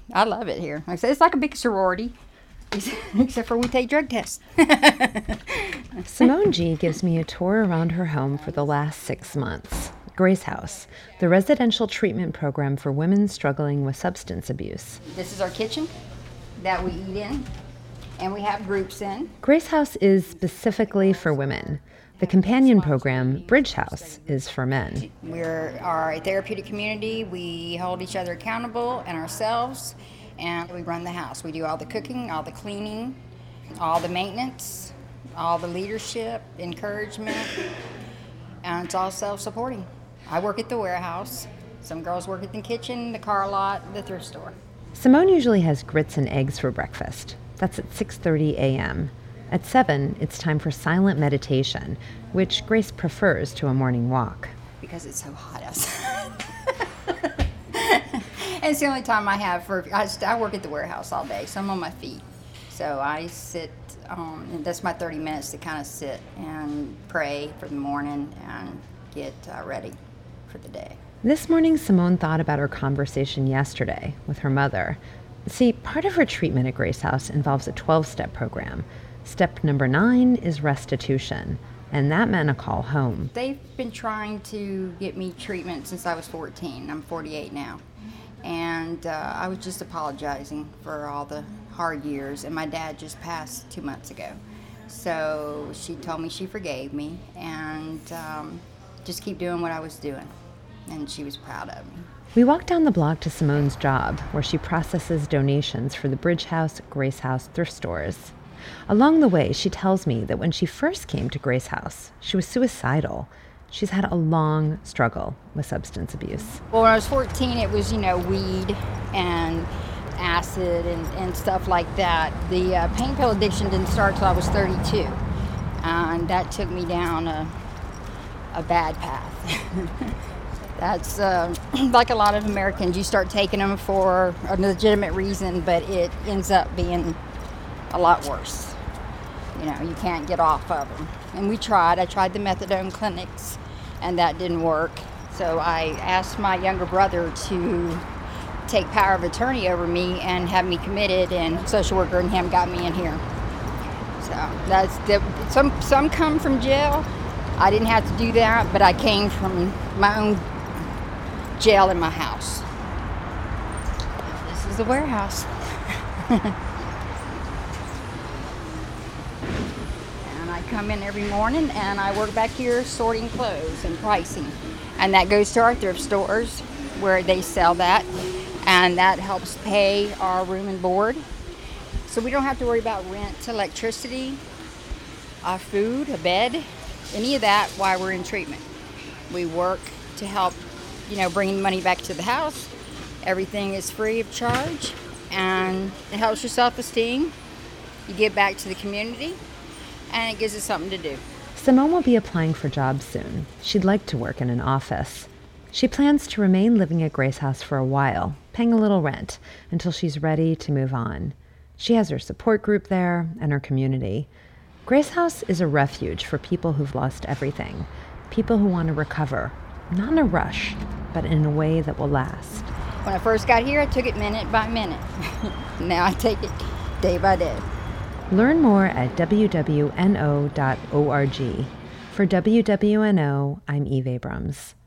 I love it here. Like I said, it's like a big sorority, except for we take drug tests. Simone G. gives me a tour around her home for the last 6 months. Grace House, the residential treatment program for women struggling with substance abuse. This is our kitchen that we eat in, and we have groups in. Grace House is specifically for women. The companion program, Bridge House, is for men. We are a therapeutic community. We hold each other accountable and ourselves, and we run the house. We do all the cooking, all the cleaning, all the maintenance, all the leadership, encouragement, and it's all self-supporting. I work at the warehouse. Some girls work at the kitchen, the car lot, the thrift store. Simone usually has grits and eggs for breakfast. That's at 6:30 a.m. At 7, it's time for silent meditation, which Grace prefers to a morning walk. Because it's so hot outside. And it's the only time I have I work at the warehouse all day, so I'm on my feet. So I sit, and that's my 30 minutes to kind of sit and pray for the morning and get ready for the day. This morning, Simone thought about her conversation yesterday with her mother. See, part of her treatment at Grace House involves a 12-step program. Step number 9 is restitution, and that meant a call home. They've been trying to get me treatment since I was 14. I'm 48 now. And I was just apologizing for all the hard years, and my dad just passed 2 months ago. So she told me she forgave me, and just keep doing what I was doing. And she was proud of me. We walked down the block to Simone's job, where she processes donations for the Bridge House, Grace House thrift stores. Along the way, she tells me that when she first came to Grace House, she was suicidal. She's had a long struggle with substance abuse. Well, when I was 14, it was, weed and acid and stuff like that. The pain pill addiction didn't start till I was 32. And that took me down a bad path. That's like a lot of Americans. You start taking them for a legitimate reason, but it ends up being a lot worse. You can't get off of them. And I tried the methadone clinics, and that didn't work. So I asked my younger brother to take power of attorney over me and have me committed, and social worker and him got me in here. So some come from jail. I didn't have to do that, but I came from my own jail in my house. This is the warehouse. And I come in every morning and I work back here sorting clothes and pricing. And that goes to our thrift stores where they sell that. And that helps pay our room and board. So we don't have to worry about rent, electricity, our food, a bed, any of that while we're in treatment. We work to help, bring money back to the house. Everything is free of charge, and it helps your self-esteem. You give back to the community, and it gives us something to do. Simone will be applying for jobs soon. She'd like to work in an office. She plans to remain living at Grace House for a while, paying a little rent, until she's ready to move on. She has her support group there and her community. Grace House is a refuge for people who've lost everything, people who want to recover, not in a rush, but in a way that will last. When I first got here, I took it minute by minute. Now I take it day by day. Learn more at wwno.org. For WWNO, I'm Eve Abrams.